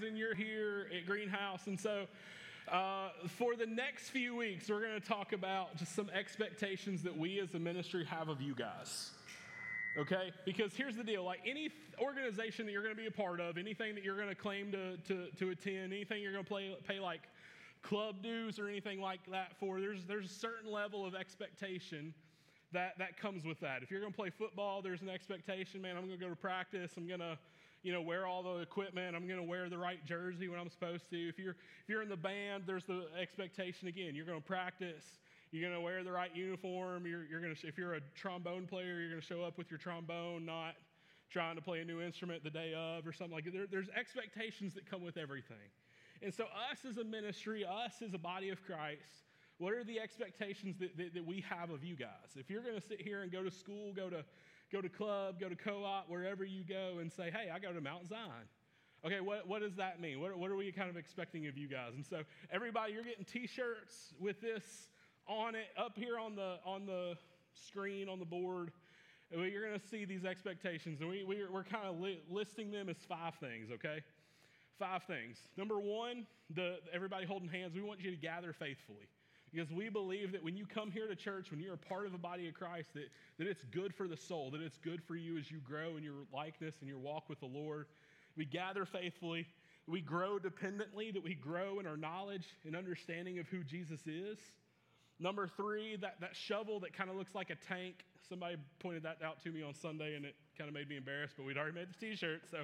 and you're here at Greenhouse. And so for the next few weeks, we're going to talk about just some expectations that we as a ministry have of you guys. Okay? Because here's the deal. Like any organization that you're going to be a part of, anything that you're going to claim to attend, anything you're going to pay like club dues or anything like that for, there's a certain level of expectation that comes with that. If you're going to play football, there's an expectation, man, I'm going to go to practice. I'm going to, wear all the equipment. I'm going to wear the right jersey when I'm supposed to. If you're in the band, there's the expectation again. You're going to practice. You're going to wear the right uniform. You're going to, if you're a trombone player, you're going to show up with your trombone, not trying to play a new instrument the day of or something like that. There's expectations that come with everything. And so us as a ministry, us as a body of Christ, what are the expectations that we have of you guys? If you're going to sit here and go to school, go to club, go to co-op, wherever you go and say, hey, I go to Mount Zion. Okay, what does that mean? What are we kind of expecting of you guys? And so everybody, you're getting T-shirts with this on it up here on the screen, on the board. You're going to see these expectations, and we're kind of listing them as 5 things, okay? 5 things. Number 1, everybody holding hands, we want you to gather faithfully. Because we believe that when you come here to church, when you're a part of the body of Christ, that it's good for the soul, that it's good for you as you grow in your likeness and your walk with the Lord. We gather faithfully. We grow dependently, that we grow in our knowledge and understanding of who Jesus is. Number 3, that shovel that kind of looks like a tank. Somebody pointed that out to me on Sunday, and it kind of made me embarrassed, but we'd already made the T-shirt, so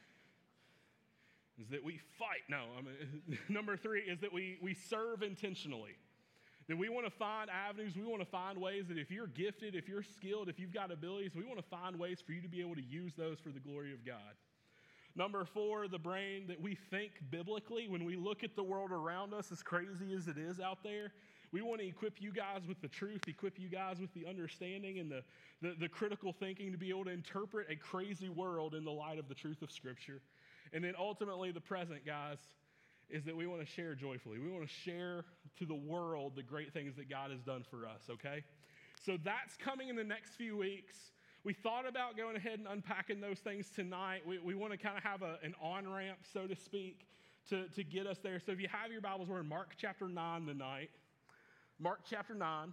is that we fight. No, number 3 is that we serve intentionally. That we want to find avenues, we want to find ways that if you're gifted, if you're skilled, if you've got abilities, we want to find ways for you to be able to use those for the glory of God. Number 4, the brain, that we think biblically. When we look at the world around us, as crazy as it is out there, we want to equip you guys with the truth, equip you guys with the understanding and the critical thinking to be able to interpret a crazy world in the light of the truth of Scripture. And then ultimately, the present, guys, is that we want to share joyfully. We want to share to the world the great things that God has done for us, okay? So that's coming in the next few weeks. We thought about going ahead and unpacking those things tonight. We want to kind of have an on-ramp, so to speak, to get us there. So if you have your Bibles, we're in Mark chapter 9 tonight. Mark chapter 9.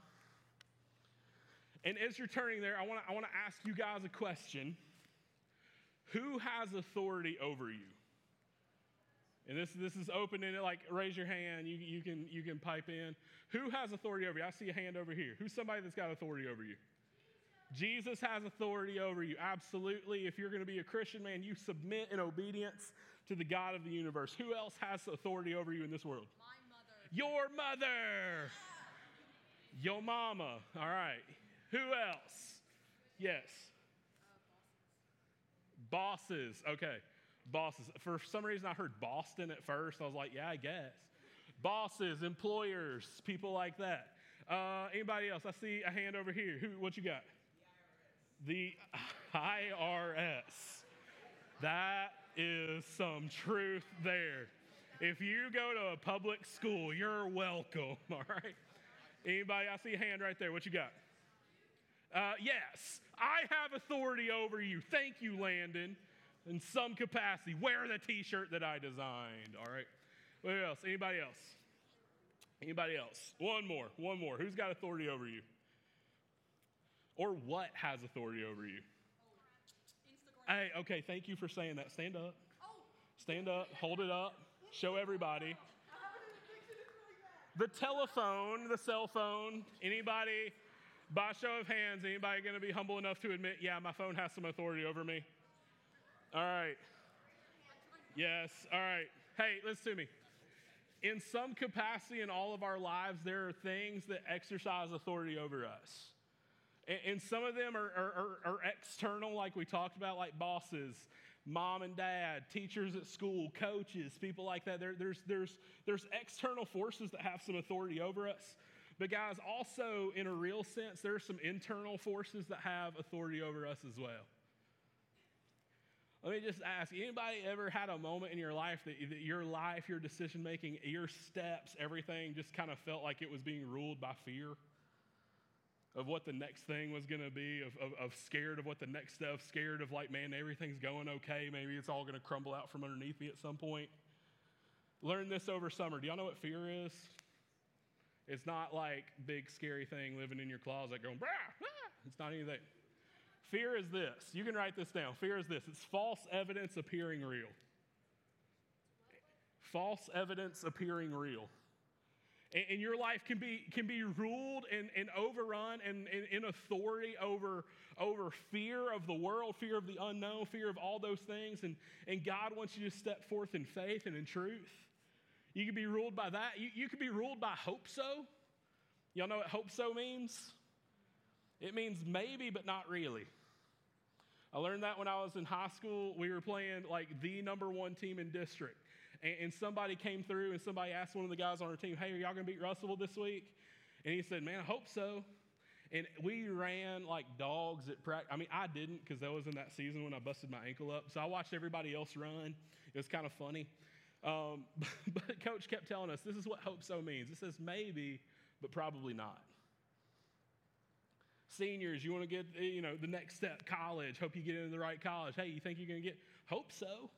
And as you're turning there, I want to ask you guys a question. Who has authority over you? And this is open, and like raise your hand. You can pipe in. Who has authority over you? I see a hand over here. Who's somebody that's got authority over you? Jesus has authority over you. Absolutely. If you're going to be a Christian, man, you submit in obedience to the God of the universe. Who else has authority over you in this world? My mother. Your mother. Your mama. All right. Who else? Yes. Bosses. Okay. Bosses. For some reason, I heard Boston at first. I was like, yeah, I guess. Bosses, employers, people like that. Anybody else? I see a hand over here. What you got? The IRS. That is some truth there. If you go to a public school, you're welcome, all right? Anybody? I see a hand right there. What you got? Yes, I have authority over you. Thank you, Landon. In some capacity. Wear the T-shirt that I designed, all right? What else? Anybody else? Anybody else? One more. Who's got authority over you? Or what has authority over you? Instagram. Hey, okay, thank you for saying that. Stand up. Stand up. Hold it up. Show everybody. The telephone, the cell phone. Anybody, by show of hands, anybody going to be humble enough to admit, yeah, my phone has some authority over me? All right. Yes. All right. Hey, listen to me. In some capacity in all of our lives, there are things that exercise authority over us. And some of them are external, like we talked about, like bosses, mom and dad, teachers at school, coaches, people like that. There's external forces that have some authority over us. But guys, also in a real sense, there are some internal forces that have authority over us as well. Let me just ask, anybody ever had a moment in your life that your decision-making, your steps, everything just kind of felt like it was being ruled by fear of what the next thing was going to be, of scared of what the next step, scared of like, man, everything's going okay, maybe it's all going to crumble out from underneath me at some point? Learn this over summer. Do y'all know what fear is? It's not like big scary thing living in your closet going, "Brah, ah." It's not anything. Fear is this. You can write this down. Fear is this. It's false evidence appearing real. False evidence appearing real. And your life can be ruled and overrun and in authority over fear of the world, fear of the unknown, fear of all those things. And God wants you to step forth in faith and in truth. You can be ruled by that. You can be ruled by hope so. Y'all know what hope so means? It means maybe, but not really. I learned that when I was in high school. We were playing like the number one team in district. And somebody came through and somebody asked one of the guys on our team, "Hey, are y'all going to beat Russellville this week?" And he said, "Man, I hope so." And we ran like dogs at practice. I mean, I didn't because that was in that season when I busted my ankle up. So I watched everybody else run. It was kind of funny. But Coach kept telling us, this is what hope so means. It says maybe, but probably not. Seniors, you want to get, the next step, college. Hope you get into the right college. Hey, you think you're going to get? Hope so.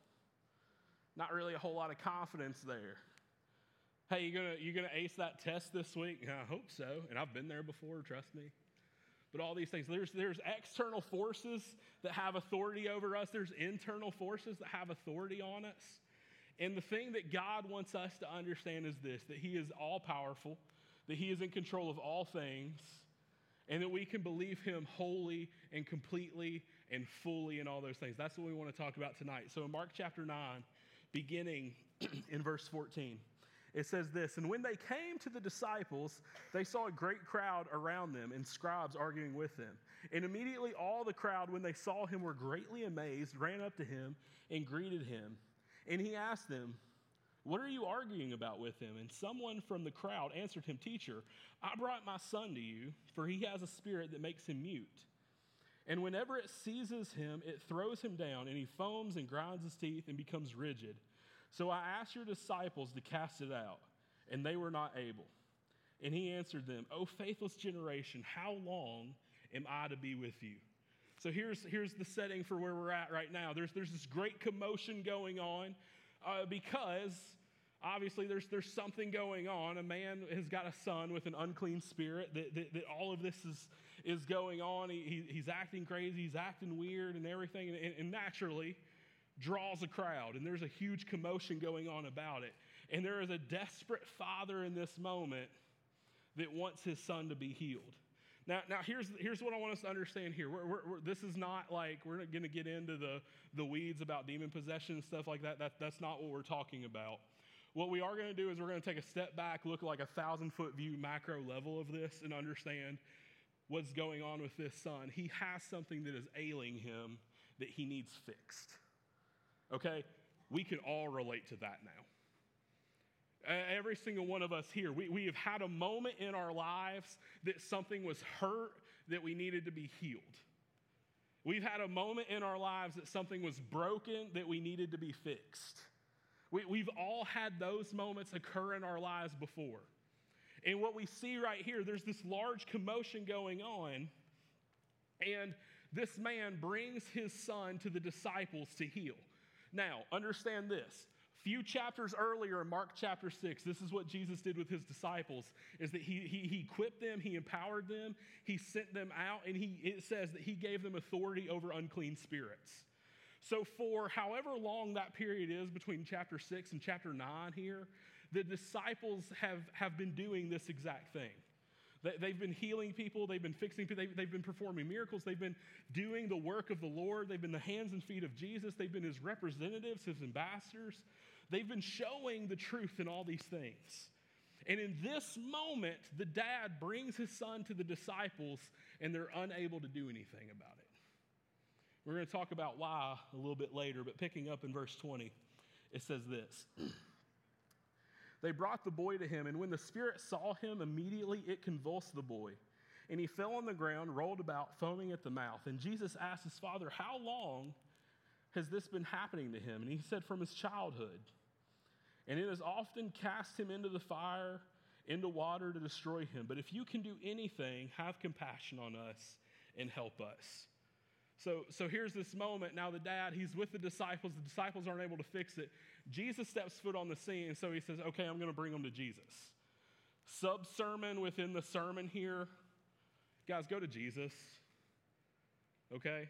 Not really a whole lot of confidence there. Hey, you're gonna ace that test this week? I hope so. And I've been there before, trust me. But all these things, there's external forces that have authority over us. There's internal forces that have authority on us. And the thing that God wants us to understand is this, that He is all-powerful, that He is in control of all things, and that we can believe Him wholly and completely and fully in all those things. That's what we want to talk about tonight. So in Mark chapter 9, beginning in verse 14, it says this, "And when they came to the disciples, they saw a great crowd around them and scribes arguing with them. And immediately all the crowd, when they saw him, were greatly amazed, ran up to him and greeted him. And he asked them, 'What are you arguing about with him?' And someone from the crowd answered him, 'Teacher, I brought my son to you, for he has a spirit that makes him mute. And whenever it seizes him, it throws him down, and he foams and grinds his teeth and becomes rigid. So I asked your disciples to cast it out, and they were not able.' And he answered them, 'O faithless generation, how long am I to be with you?'" So here's the setting for where we're at right now. There's this great commotion going on because obviously there's something going on. A man has got a son with an unclean spirit that all of this is going on. He's acting crazy, he's acting weird and everything, and naturally draws a crowd. And there's a huge commotion going on about it. And there is a desperate father in this moment that wants his son to be healed. Now here's what I want us to understand here. This is not like we're not going to get into the weeds about demon possession and stuff like that. That's not what we're talking about. What we are going to do is we're going to take a step back, look at like 1,000-foot view macro level of this and understand what's going on with this son. He has something that is ailing him that he needs fixed. Okay? We can all relate to that now. Every single one of us here, we have had a moment in our lives that something was hurt that we needed to be healed. We've had a moment in our lives that something was broken that we needed to be fixed. We've all had those moments occur in our lives before. And what we see right here, there's this large commotion going on, and this man brings his son to the disciples to heal. Now, understand this. Few chapters earlier in Mark chapter 6, this is what Jesus did with his disciples, is that he equipped them, he empowered them, he sent them out, and it says that he gave them authority over unclean spirits. So for however long that period is between chapter 6 and chapter 9 here, the disciples have been doing this exact thing. They've been healing people, they've been fixing people, they've been performing miracles, they've been doing the work of the Lord, they've been the hands and feet of Jesus, they've been his representatives, his ambassadors. They've been showing the truth in all these things. And in this moment, the dad brings his son to the disciples, and they're unable to do anything about it. We're going to talk about why a little bit later, but picking up in verse 20, it says this. They brought the boy to him, and when the spirit saw him, immediately it convulsed the boy. And he fell on the ground, rolled about, foaming at the mouth. And Jesus asked his father, "How long has this been happening to him?" And he said, "From his childhood. And it has often cast him into the fire, into water to destroy him. But if you can do anything, have compassion on us and help us." So here's this moment. Now the dad, he's with the disciples. The disciples aren't able to fix it. Jesus steps foot on the scene, and so he says, okay, I'm going to bring them to Jesus. Sub-sermon within the sermon here. Guys, go to Jesus. Okay?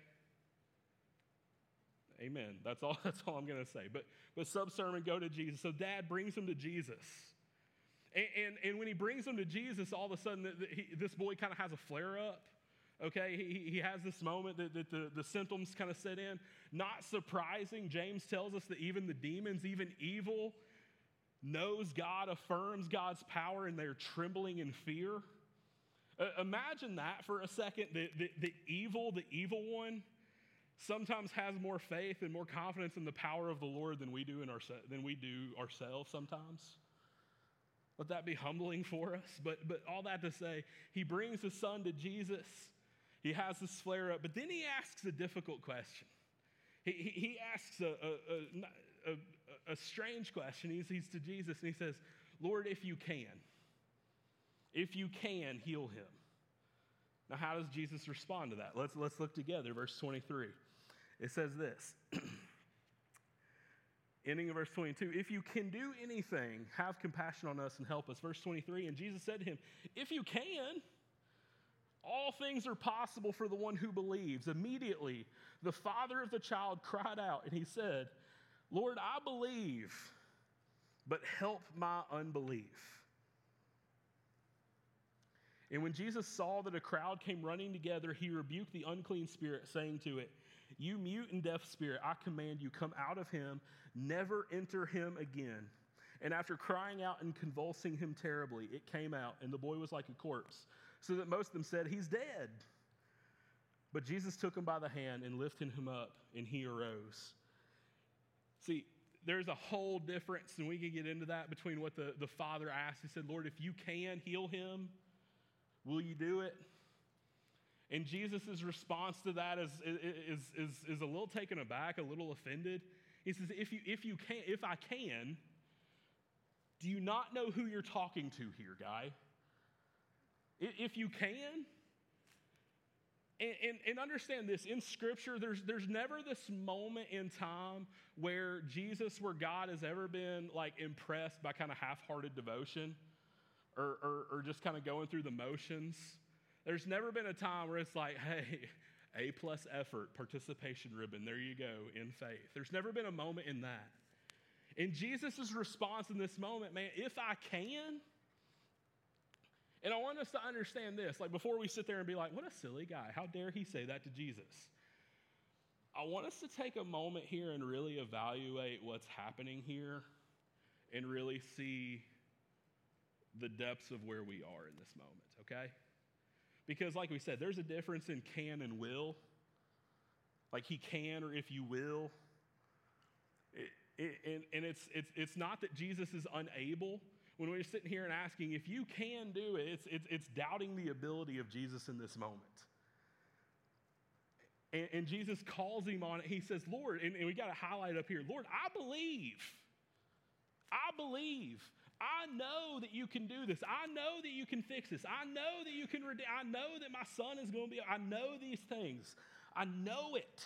Amen. That's all I'm going to say. But sub-sermon, go to Jesus. So dad brings him to Jesus. And when he brings him to Jesus, all of a sudden, this boy kind of has a flare-up. Okay, he has this moment that the symptoms kind of set in. Not surprising, James tells us that even the demons, even evil, knows God, affirms God's power, and they're trembling in fear. Imagine that for a second. The evil one, sometimes has more faith and more confidence in the power of the Lord than we do ourselves sometimes. Let that be humbling for us. But all that to say, he brings his son to Jesus. He has this flare up, but then he asks a difficult question. He asks a strange question. He's to Jesus and he says, Lord, if you can heal him. Now, how does Jesus respond to that? Let's look together. Verse 23. It says this. Ending of verse 22. If you can do anything, have compassion on us and help us. Verse 23. And Jesus said to him, if you can, all things are possible for the one who believes. Immediately, the father of the child cried out and he said, Lord, I believe, but help my unbelief. And when Jesus saw that a crowd came running together, he rebuked the unclean spirit, saying to it, you mute and deaf spirit, I command you, come out of him, never enter him again. And after crying out and convulsing him terribly, it came out, and the boy was like a corpse, so that most of them said, he's dead. But Jesus took him by the hand and lifted him up, and he arose. See, there's a whole difference, and we can get into that, between what the father asked. He said, Lord, if you can heal him, will you do it? And Jesus' response to that is a little taken aback, a little offended. He says, if I can, do you not know who you're talking to here, guy? If you can, and understand this, in Scripture, there's never this moment in time where God has ever been like impressed by kind of half-hearted devotion or just kind of going through the motions. There's never been a time where it's like, hey, A+ effort, participation ribbon, there you go, in faith. There's never been a moment in that. And Jesus' response in this moment, man, if I can, and I want us to understand this, like before we sit there and be like, what a silly guy, how dare he say that to Jesus? I want us to take a moment here and really evaluate what's happening here and really see the depths of where we are in this moment, okay? Because like we said, there's a difference in can and will. Like he can, or if you will. And it's not that Jesus is unable. When we're sitting here and asking, if you can do it, it's doubting the ability of Jesus in this moment. And Jesus calls him on it. He says, Lord, and we got to highlight up here, Lord, I believe. I believe. I know that you can do this. I know that you can fix this. I know that you can redeem. I know that my son is going to be, I know these things. I know it.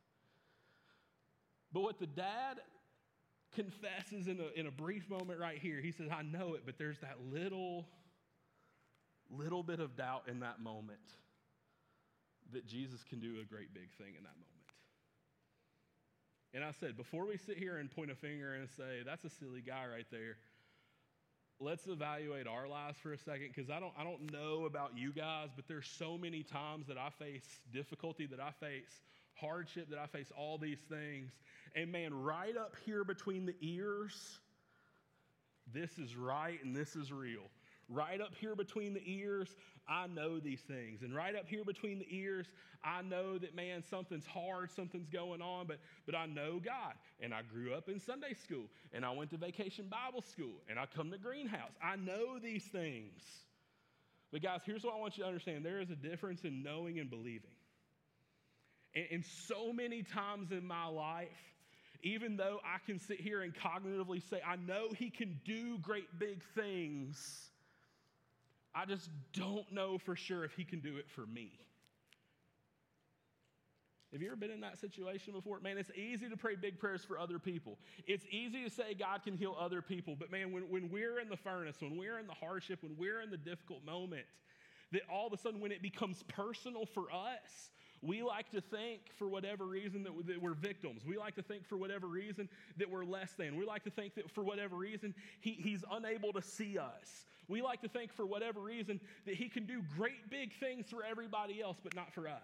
But what the dad confesses in a brief moment right here, he says, I know it, but there's that little bit of doubt in that moment that Jesus can do a great big thing in that moment. And I said, before we sit here and point a finger and say, that's a silly guy right there, let's evaluate our lives for a second, because I don't know about you guys, but there's so many times that I face difficulty, that I face hardship, that I face all these things. And man, right up here between the ears, this is right and this is real. Right up here between the ears, I know these things. And right up here between the ears, I know that, man, something's hard, something's going on, but I know God. And I grew up in Sunday school, and I went to Vacation Bible School, and I come to Greenhouse. I know these things. But guys, here's what I want you to understand. There is a difference in knowing and believing. And so many times in my life, even though I can sit here and cognitively say, I know he can do great big things, I just don't know for sure if he can do it for me. Have you ever been in that situation before? Man, it's easy to pray big prayers for other people. It's easy to say God can heal other people. But man, when we're in the furnace, when we're in the hardship, when we're in the difficult moment, that all of a sudden when it becomes personal for us, we like to think for whatever reason that we're victims. We like to think for whatever reason that we're less than. We like to think that for whatever reason he's unable to see us. We like to think for whatever reason that he can do great big things for everybody else, but not for us.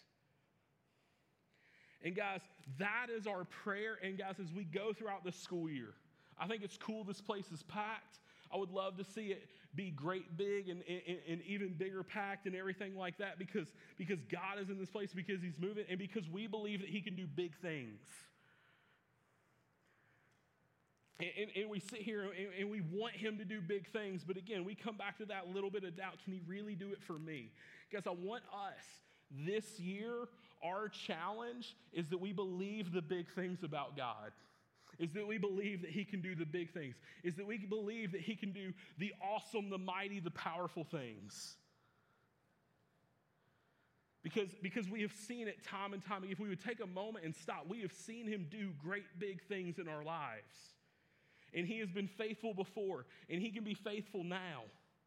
And guys, that is our prayer. And guys, as we go throughout this school year, I think it's cool this place is packed. I would love to see it be great big and even bigger packed and everything like that because God is in this place, because he's moving, and because we believe that he can do big things. And we sit here and we want him to do big things, but again, we come back to that little bit of doubt. Can he really do it for me? Guys, I want us this year, our challenge is that we believe the big things about God. Is that we believe that he can do the big things. Is that we believe that he can do the awesome, the mighty, the powerful things. Because we have seen it time and time again. If we would take a moment and stop, we have seen him do great big things in our lives. And he has been faithful before, and he can be faithful now.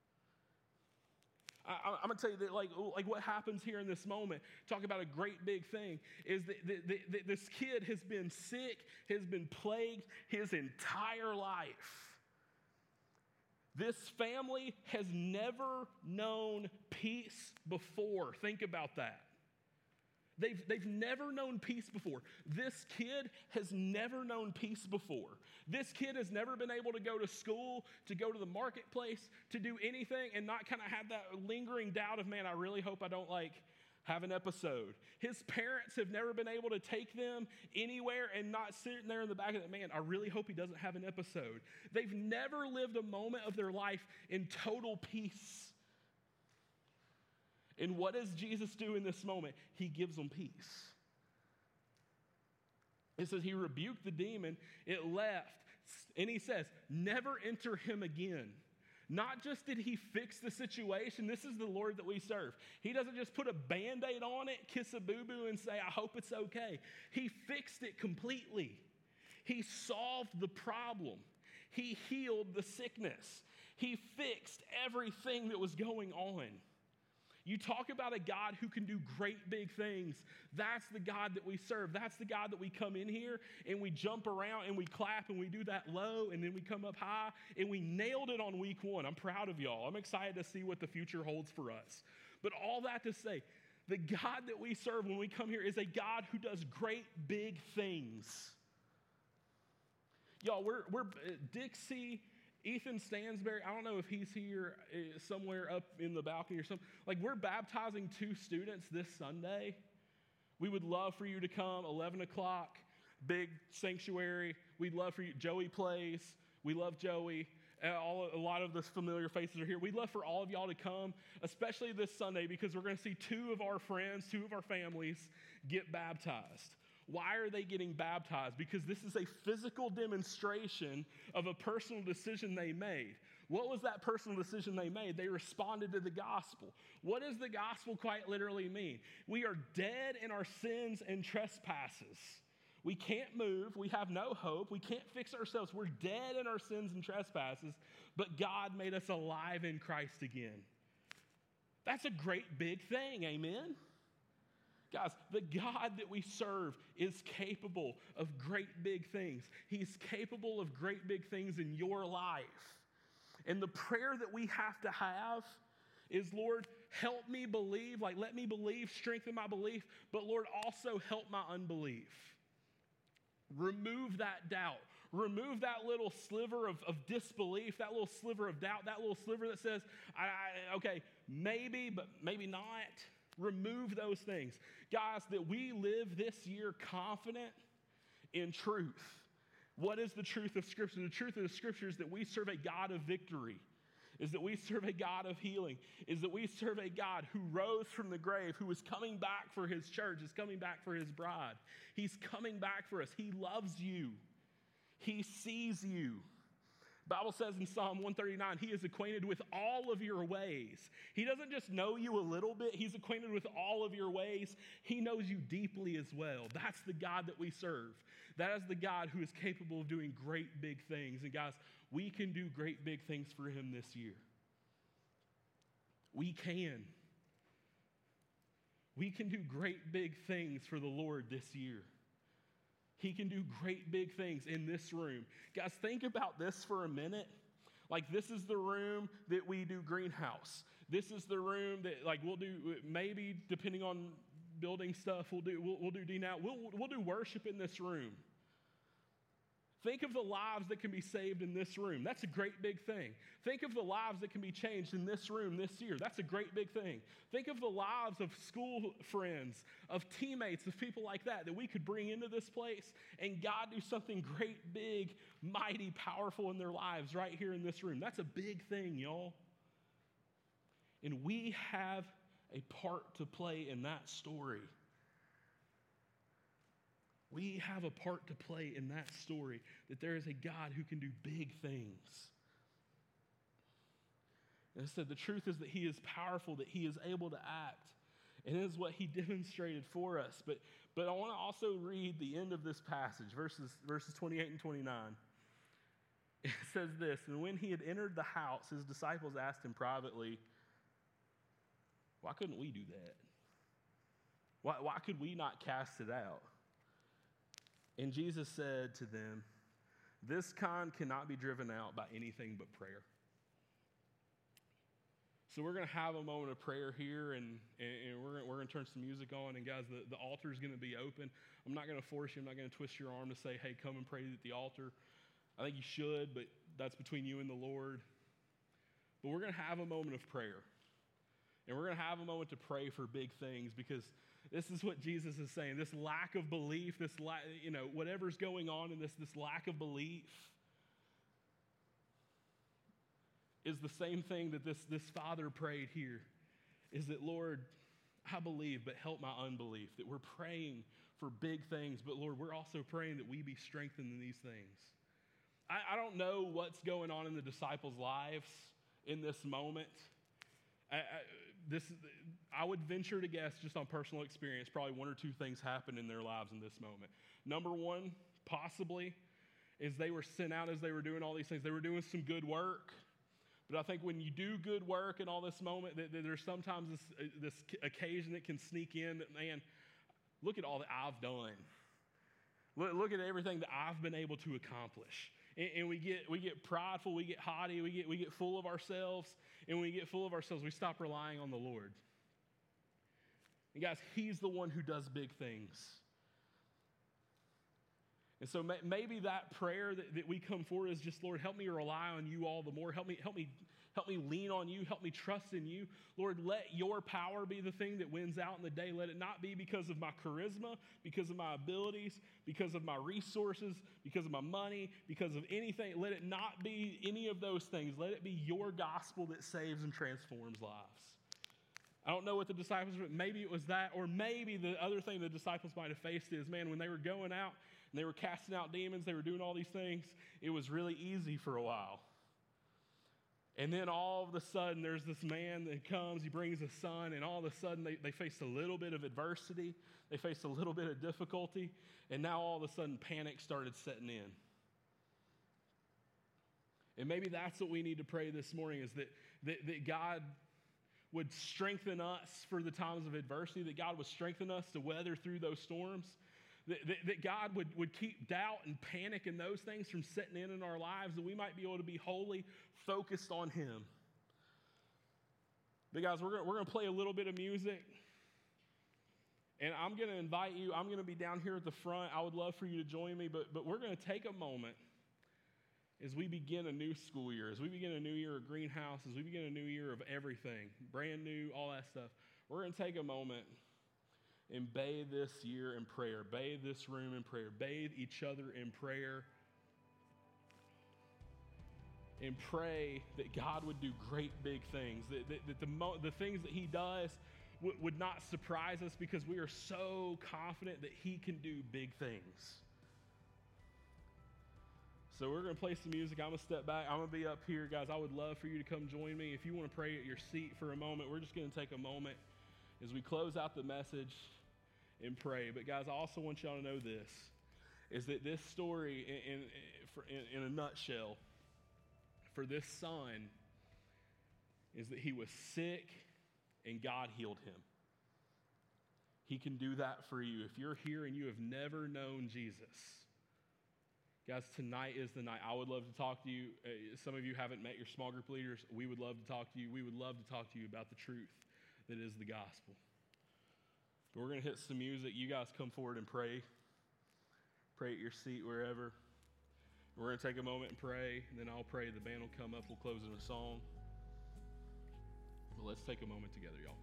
I'm going to tell you that like what happens here in this moment, talk about a great big thing, is that this kid has been sick, has been plagued his entire life. This family has never known peace before. Think about that. They've never known peace before. This kid has never known peace before. This kid has never been able to go to school, to go to the marketplace, to do anything and not kind of have that lingering doubt of, man, I really hope I don't have an episode. His parents have never been able to take them anywhere and not sitting there in the back of that, man, I really hope he doesn't have an episode. They've never lived a moment of their life in total peace. And what does Jesus do in this moment? He gives them peace. It says he rebuked the demon, it left, and he says, never enter him again. Not just did he fix the situation, this is the Lord that we serve. He doesn't just put a Band-Aid on it, kiss a boo-boo, and say, I hope it's okay. He fixed it completely. He solved the problem. He healed the sickness. He fixed everything that was going on. You talk about a God who can do great big things. That's the God that we serve. That's the God that we come in here and we jump around and we clap and we do that low and then we come up high and we nailed it on week one. I'm proud of y'all. I'm excited to see what the future holds for us. But all that to say, the God that we serve when we come here is a God who does great big things. Y'all, we're Dixie, Ethan Stansberry, I don't know if he's here somewhere up in the balcony or something. We're baptizing 2 students this Sunday. We would love for you to come, 11 o'clock, big sanctuary. We'd love for you. Joey plays. We love Joey. A lot of the familiar faces are here. We'd love for all of y'all to come, especially this Sunday, because we're going to see 2 of our friends, 2 of our families get baptized. Why are they getting baptized? Because this is a physical demonstration of a personal decision they made. What was that personal decision they made? They responded to the gospel. What does the gospel quite literally mean? We are dead in our sins and trespasses. We can't move. We have no hope. We can't fix ourselves. We're dead in our sins and trespasses, but God made us alive in Christ again. That's a great big thing, amen? Guys, the God that we serve is capable of great big things. He's capable of great big things in your life. And the prayer that we have to have is, Lord, help me believe, let me believe, strengthen my belief, but Lord, also help my unbelief. Remove that doubt. Remove that little sliver of disbelief, that little sliver of doubt, that little sliver that says, okay, maybe, but maybe not. Remove those things. Guys, that we live this year confident in truth. What is the truth of Scripture? The truth of the Scripture is that we serve a God of victory, is that we serve a God of healing, is that we serve a God who rose from the grave, who is coming back for his church, is coming back for his bride. He's coming back for us. He loves you. He sees you. Bible says in Psalm 139, he is acquainted with all of your ways. He doesn't just know you a little bit, he's acquainted with all of your ways. He knows you deeply as well. That's the God that we serve. That is the God who is capable of doing great big things. And guys, we can do great big things for him this year. We can. We can do great big things for the Lord this year. He can do great big things in this room. Guys, think about this for a minute. Like, this is the room that we do Greenhouse. This is the room that, like, we'll do, maybe depending on building stuff, we'll do D now. We'll do worship in this room. Think of the lives that can be saved in this room. That's a great big thing. Think of the lives that can be changed in this room this year. That's a great big thing. Think of the lives of school friends, of teammates, of people like that we could bring into this place and God do something great, big, mighty, powerful in their lives right here in this room. That's a big thing, y'all. And we have a part to play in that story. We have a part to play in that story, that there is a God who can do big things. And I said, the truth is that he is powerful, that he is able to act. And it is what he demonstrated for us. But I want to also read the end of this passage, verses 28 and 29. It says this, and when he had entered the house, his disciples asked him privately, why couldn't we do that? Why could we not cast it out? And Jesus said to them, this kind cannot be driven out by anything but prayer. So we're going to have a moment of prayer here, and we're going to turn some music on. And guys, the altar is going to be open. I'm not going to force you. I'm not going to twist your arm to say, hey, come and pray at the altar. I think you should, but that's between you and the Lord. But we're going to have a moment of prayer. And we're going to have a moment to pray for big things, because this is what Jesus is saying. This lack of belief, whatever's going on in this lack of belief is the same thing that this father prayed here, is that, Lord, I believe, but help my unbelief. That we're praying for big things, but Lord, we're also praying that we be strengthened in these things. I don't know what's going on in the disciples' lives in this moment. I would venture to guess, just on personal experience, probably one or two things happened in their lives in this moment. Number one, possibly, is they were sent out as they were doing all these things. They were doing some good work. But I think when you do good work in all this moment, that there's sometimes this occasion that can sneak in that, man, look at all that I've done. Look at everything that I've been able to accomplish. And we get prideful, we get haughty, we get full of ourselves. And when we get full of ourselves, we stop relying on the Lord. And guys, he's the one who does big things. And so maybe that prayer that we come forward is just, Lord, help me rely on you all the more. Help me lean on you. Help me trust in you. Lord, let your power be the thing that wins out in the day. Let it not be because of my charisma, because of my abilities, because of my resources, because of my money, because of anything. Let it not be any of those things. Let it be your gospel that saves and transforms lives. I don't know what the disciples, maybe it was that, or maybe the other thing the disciples might have faced is, man, when they were going out and they were casting out demons, they were doing all these things, it was really easy for a while. And then all of a sudden, there's this man that comes, he brings a son, and all of a sudden, they face a little bit of adversity, they face a little bit of difficulty, and now all of a sudden, panic started setting in. And maybe that's what we need to pray this morning, is that God would strengthen us for the times of adversity, that God would strengthen us to weather through those storms, that God would keep doubt and panic and those things from setting in our lives, that we might be able to be wholly focused on Him. But guys, we're going to play a little bit of music, and I'm going to invite you. I'm going to be down here at the front. I would love for you to join me, but we're going to take a moment as we begin a new school year, as we begin a new year of Greenhouse, as we begin a new year of everything, brand new, all that stuff. We're going to take a moment and bathe this year in prayer, bathe this room in prayer, bathe each other in prayer, and pray that God would do great big things, that the things that He does would not surprise us, because we are so confident that He can do big things. So we're going to play some music. I'm going to step back. I'm going to be up here. Guys, I would love for you to come join me. If you want to pray at your seat for a moment, we're just going to take a moment as we close out the message and pray. But guys, I also want y'all to know this, is that this story in a nutshell for this son is that he was sick and God healed him. He can do that for you. If you're here and you have never known Jesus, guys, tonight is the night. I would love to talk to you. Some of you haven't met your small group leaders. We would love to talk to you. We would love to talk to you about the truth that is the gospel. But we're going to hit some music. You guys come forward and pray. Pray at your seat wherever. We're going to take a moment and pray, and then I'll pray. The band will come up. We'll close in a song. But let's take a moment together, y'all.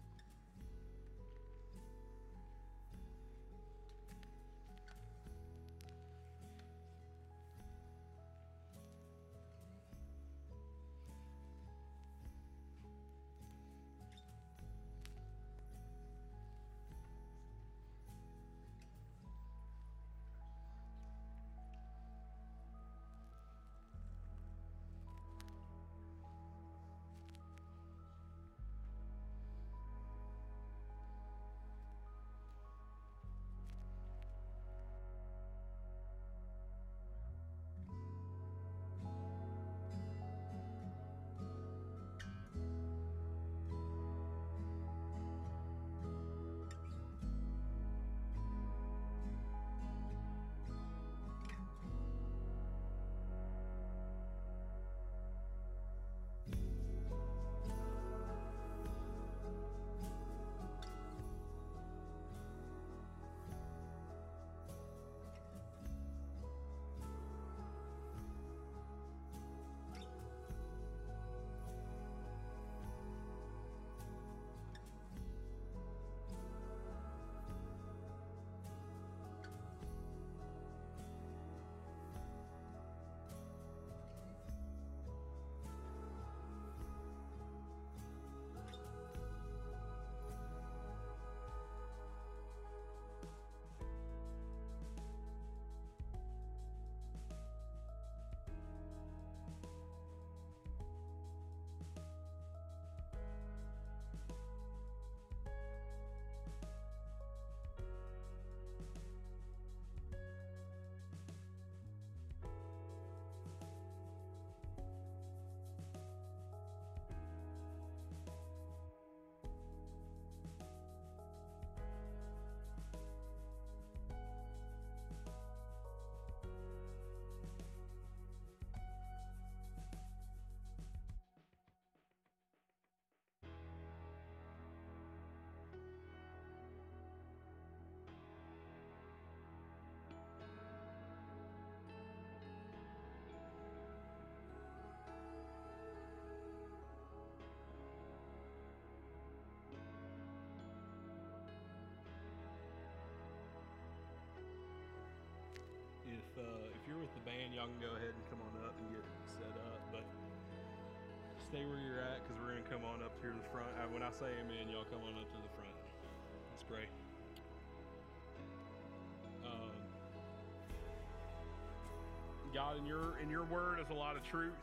If you're with the band, y'all can go ahead and come on up and get set up, but stay where you're at because we're going to come on up here to the front. When I say amen, y'all come on up to the front. Let's pray. God, in your word is a lot of truth,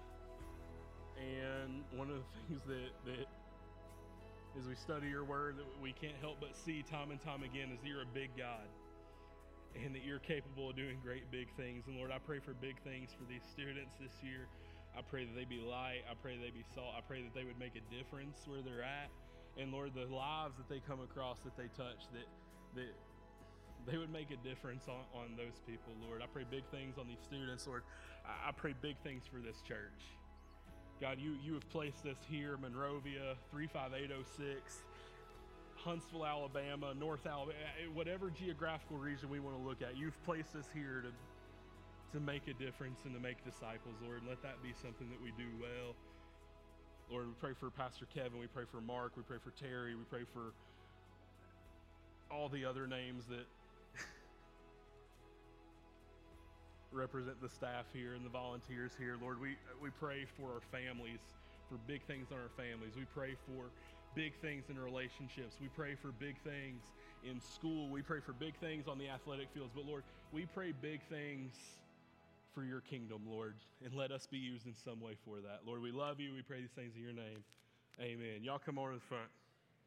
and one of the things that as we study your word that we can't help but see time and time again is that you're a big God. And that you're capable of doing great big things. And Lord, I pray for big things for these students this year. I pray that they be light. I pray they be salt. I pray that they would make a difference where they're at. And Lord, the lives that they come across, that they touch, that they would make a difference on those people, Lord. I pray big things on these students, Lord. I pray big things for this church. God, you have placed us here, Monrovia, 35806, Huntsville, Alabama, North Alabama, whatever geographical region we want to look at, you've placed us here to make a difference and to make disciples, Lord. And let that be something that we do well. Lord, we pray for Pastor Kevin. We pray for Mark. We pray for Terry. We pray for all the other names that represent the staff here and the volunteers here. Lord, we pray for our families, for big things in our families. We pray for big things in relationships. We pray for big things in school. We pray for big things on the athletic fields. But Lord, we pray big things for your kingdom, Lord, and let us be used in some way for that. Lord, we love you. We pray these things in your name. Amen. Y'all come over to the front.